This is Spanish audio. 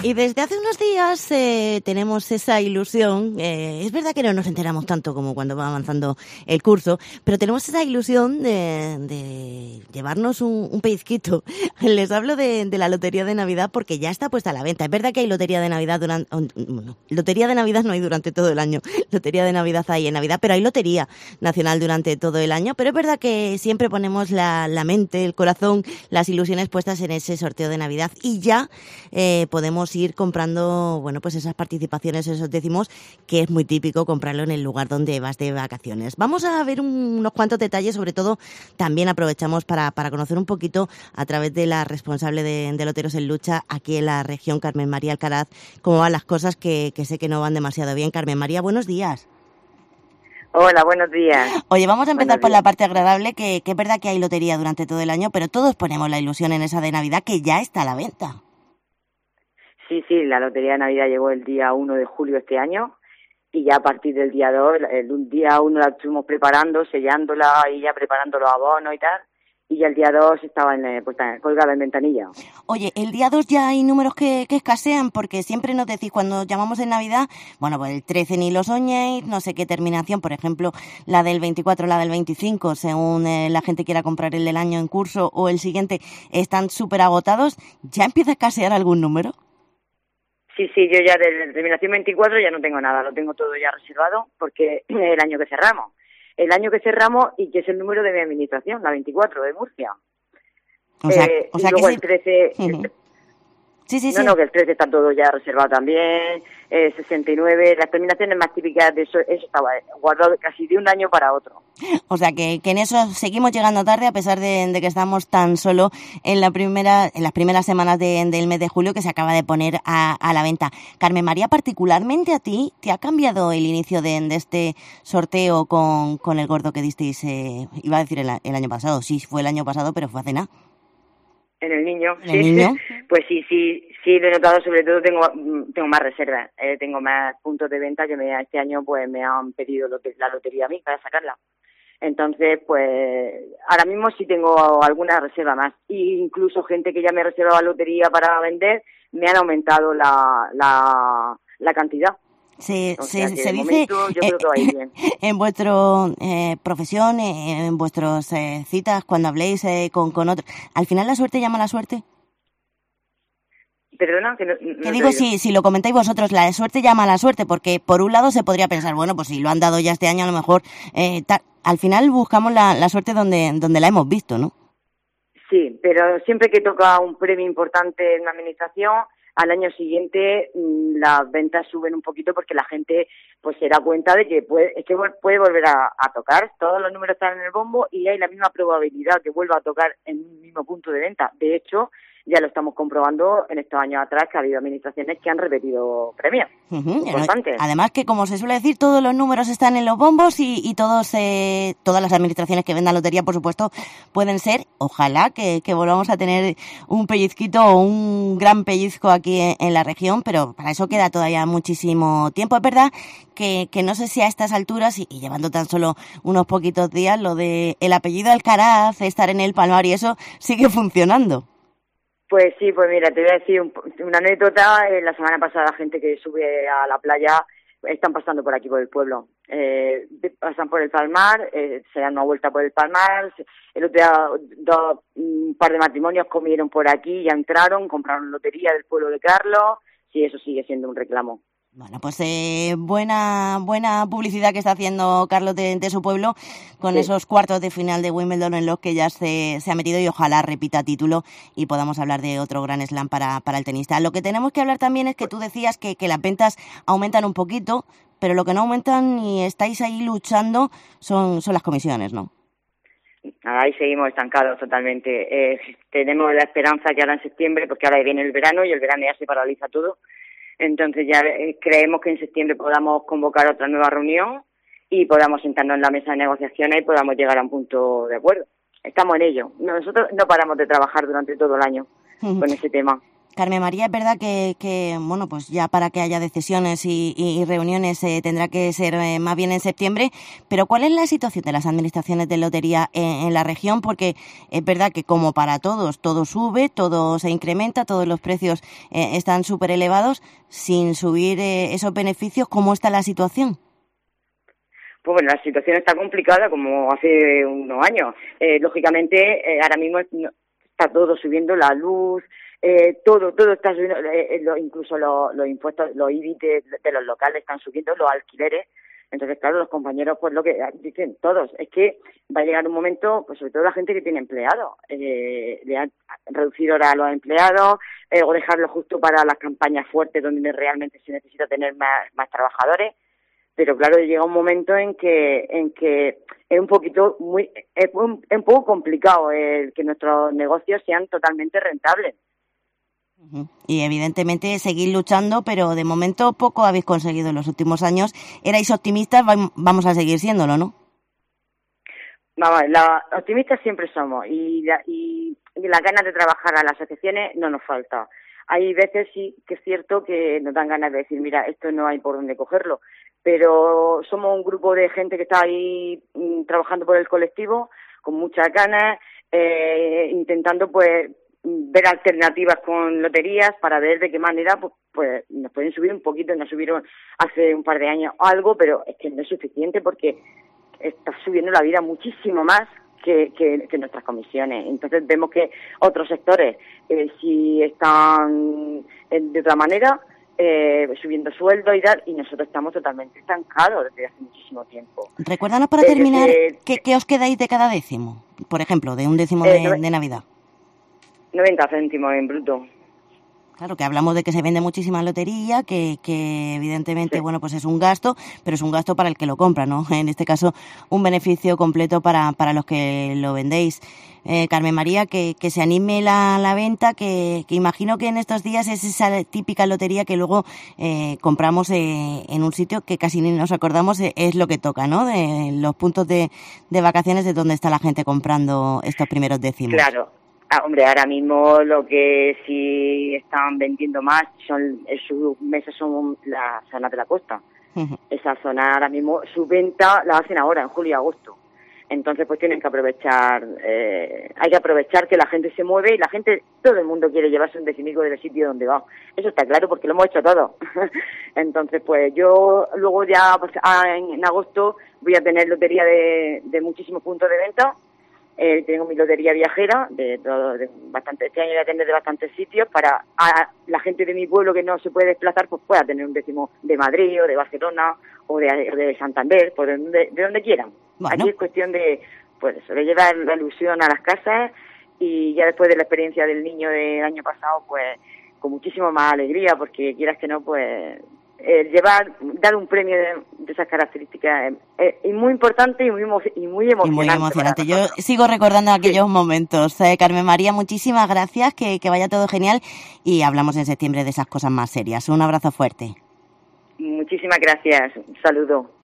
Y desde hace unos días tenemos esa ilusión, es verdad que no nos enteramos tanto como cuando va avanzando el curso, pero tenemos esa ilusión de llevarnos un pellizquito. Les hablo de la Lotería de Navidad porque ya está puesta a la venta. Es verdad que hay Lotería de Navidad Lotería de Navidad no hay durante todo el año, Lotería de Navidad hay en Navidad, pero hay Lotería Nacional durante todo el año, pero es verdad que siempre ponemos la mente, el corazón, las ilusiones puestas en ese sorteo de Navidad y ya podemos ir comprando, bueno, pues esas participaciones, esos décimos, que es muy típico comprarlo en el lugar donde vas de vacaciones. Vamos a ver unos cuantos detalles, sobre todo también aprovechamos para conocer un poquito a través de la responsable de Loteros en Lucha aquí en la región, Carmen María Alcaraz, cómo van las cosas que sé que no van demasiado bien. Carmen María, buenos días. Hola, buenos días. Oye, vamos a empezar por la parte agradable, que es verdad que hay lotería durante todo el año, pero todos ponemos la ilusión en esa de Navidad que ya está a la venta. Sí, la Lotería de Navidad llegó el día 1 de julio este año y ya a partir del día 2, el día 1 la estuvimos preparando, sellándola y ya preparando los abonos y tal, y ya el día 2 estaba colgada en ventanilla. Oye, el día 2 ya hay números que escasean, porque siempre nos decís cuando llamamos en Navidad, bueno, pues el 13 ni lo soñéis, no sé qué terminación, por ejemplo, la del 24, la del 25, según la gente quiera comprar el del año en curso o el siguiente, están súper agotados. ¿Ya empieza a escasear algún número? Sí, yo ya de la terminación 24 ya no tengo nada, lo tengo todo ya reservado porque es el año que cerramos. El año que cerramos y que es el número de mi administración, la 24 de Murcia. O sea y que luego el 13... Sí. No, que el 13 está todo ya reservado también, 69, las terminaciones más típicas de eso estaba guardado casi de un año para otro. O sea que en eso seguimos llegando tarde a pesar de que estamos tan solo en las primeras semanas del mes de julio que se acaba de poner a la venta. Carmen María, particularmente a ti, ¿te ha cambiado el inicio de este sorteo con el gordo que disteis, iba a decir el año pasado? Sí, fue el año pasado, pero fue hace nada. En el niño, ¿En el niño? Pues sí, lo he notado, sobre todo tengo más reservas, tengo más puntos de venta que este año pues me han pedido la lotería a mí para sacarla. Entonces, pues ahora mismo sí tengo alguna reserva más. E incluso gente que ya me ha reservado la lotería para vender, me han aumentado la cantidad. Se dice momento, yo creo que va a ir bien. En vuestra profesión, en vuestras citas, cuando habléis con otros, ¿al final la suerte llama a la suerte? Perdona, que digo, si lo comentáis vosotros, la suerte llama a la suerte, porque por un lado se podría pensar, bueno, pues si lo han dado ya este año, a lo mejor al final buscamos la suerte donde la hemos visto, ¿no? Sí, pero siempre que toca un premio importante en una administración, al año siguiente las ventas suben un poquito porque la gente pues se da cuenta de que puede volver a tocar. Todos los números están en el bombo y hay la misma probabilidad que vuelva a tocar en un mismo punto de venta. De hecho, ya lo estamos comprobando en estos años atrás que ha habido administraciones que han repetido premios. Importantes. Además que, como se suele decir, todos los números están en los bombos y todas las administraciones que vendan lotería, por supuesto, pueden ser, ojalá que volvamos a tener un pellizquito o un gran pellizco aquí en la región, pero para eso queda todavía muchísimo tiempo. Es verdad que no sé si a estas alturas, y llevando tan solo unos poquitos días, lo de el apellido Alcaraz, estar en el Palmar y eso sigue funcionando. Pues sí, pues mira, te voy a decir una anécdota. La semana pasada gente que sube a la playa están pasando por aquí, por el pueblo. Pasan por el Palmar, se dan una vuelta por el Palmar. El otro día un par de matrimonios comieron por aquí, ya entraron, compraron lotería del pueblo de Carlos. Sí, eso sigue siendo un reclamo. Bueno, pues buena publicidad que está haciendo Carlos de su pueblo con esos cuartos de final de Wimbledon en los que ya se ha metido y ojalá repita título y podamos hablar de otro gran slam para el tenista. Lo que tenemos que hablar también es que tú decías que las ventas aumentan un poquito, pero lo que no aumentan y estáis ahí luchando son las comisiones, ¿no? Ahí seguimos estancados totalmente. Tenemos la esperanza que ahora en septiembre, porque ahora viene el verano y el verano ya se paraliza todo. Entonces ya creemos que en septiembre podamos convocar otra nueva reunión y podamos sentarnos en la mesa de negociaciones y podamos llegar a un punto de acuerdo. Estamos en ello. Nosotros no paramos de trabajar durante todo el año con ese tema. Carmen María, es verdad que bueno, pues ya para que haya decisiones y reuniones tendrá que ser más bien en septiembre, pero ¿cuál es la situación de las administraciones de lotería en la región? Porque es verdad que como para todos, todo sube, todo se incrementa, todos los precios están súper elevados, sin subir esos beneficios, ¿cómo está la situación? Pues bueno, la situación está complicada como hace unos años. Lógicamente, ahora mismo está todo subiendo, la luz, todo está subiendo, incluso los impuestos, los IBI de los locales están subiendo, los alquileres. Entonces, claro, los compañeros, pues lo que dicen todos, es que va a llegar un momento, pues sobre todo la gente que tiene empleados, le han reducido ahora a los empleados, o dejarlo justo para las campañas fuertes donde realmente se necesita tener más trabajadores. Pero claro, llega un momento en que es un poco complicado que nuestros negocios sean totalmente rentables. Y evidentemente seguir luchando, pero de momento poco habéis conseguido en los últimos años. Erais optimistas, vamos a seguir siéndolo, ¿no? Vamos, optimistas siempre somos y las ganas de trabajar a las asociaciones no nos falta. Hay veces sí que es cierto que nos dan ganas de decir, mira, esto no hay por dónde cogerlo, pero somos un grupo de gente que está ahí trabajando por el colectivo con muchas ganas, intentando pues ver alternativas con loterías para ver de qué manera pues nos pueden subir un poquito. Nos subieron hace un par de años algo, pero es que no es suficiente porque está subiendo la vida muchísimo más que nuestras comisiones. Entonces vemos que otros sectores sí están de otra manera subiendo sueldos y tal, y nosotros estamos totalmente estancados desde hace muchísimo tiempo. Recuérdanos para terminar, ¿qué os quedáis de cada décimo? Por ejemplo, de un décimo de Navidad. 90 céntimos en bruto. Claro, que hablamos de que se vende muchísima lotería, que evidentemente, sí, bueno, pues es un gasto, pero es un gasto para el que lo compra, ¿no? En este caso, un beneficio completo para los que lo vendéis. Carmen María, que se anime la venta, que imagino que en estos días es esa típica lotería que luego compramos en un sitio que casi ni nos acordamos es lo que toca, ¿no? De los puntos de vacaciones de donde está la gente comprando estos primeros décimos. Claro. Hombre, ahora mismo lo que sí están vendiendo más sus mesas son las zonas de la costa. Uh-huh. Esa zona ahora mismo, su venta la hacen ahora, en julio y agosto. Entonces pues tienen que aprovechar, hay que aprovechar que la gente se mueve y la gente, todo el mundo quiere llevarse un decimico del sitio donde va. Eso está claro porque lo hemos hecho todo. Entonces pues yo luego ya pues, en agosto voy a tener lotería de muchísimos puntos de venta. Tengo mi lotería viajera de bastante. Este año voy a tener de bastantes sitios para la gente de mi pueblo que no se puede desplazar, pues pueda tener un décimo de Madrid o de Barcelona o de Santander, pues de donde quieran. Bueno. Aquí es cuestión de llevar la ilusión a las casas y ya después de la experiencia del niño del año pasado, pues con muchísimo más alegría, porque quieras que no, pues dar un premio de esas características es muy importante y muy emocionante. Y muy emocionante. Yo sigo recordando aquellos momentos. Carmen María, muchísimas gracias, que vaya todo genial y hablamos en septiembre de esas cosas más serias. Un abrazo fuerte. Muchísimas gracias. Un saludo.